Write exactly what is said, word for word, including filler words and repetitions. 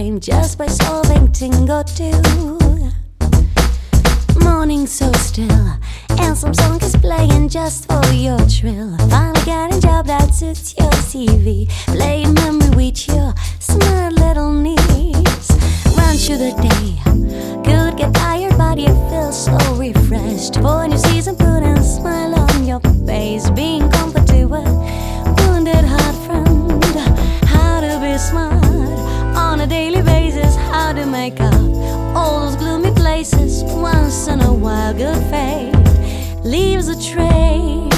time just by solving Tingo two. Morning so still, and some song is playing just for your thrill. Finally getting job that suits your C V, playing memory with your smart little knees. Run through the day, could get tired but you feel so refreshed. For a new season, put a smile on your face, being comforted with wounded heart friend. How to be smart on a daily basis, how to make up all those gloomy places. Once in a while, good faith leaves a trace.